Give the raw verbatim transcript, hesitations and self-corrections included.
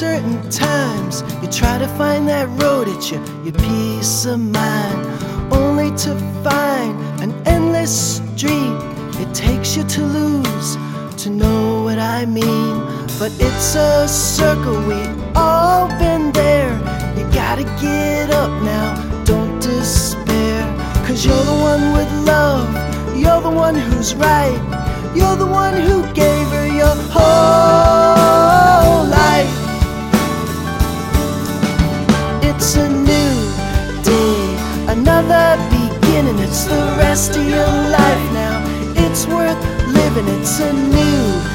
certain times you try to find that road at your, your peace of mind, only to find an endless street it takes you to lose, to know what I mean. But it's a circle, we've all been there. You gotta get up now, don't despair, 'cause you're the one with love, you're the one who's right, you're the one who gave her your whole life. It's a new day, another beginning. It's the rest of your life now, it's worth living. It's a new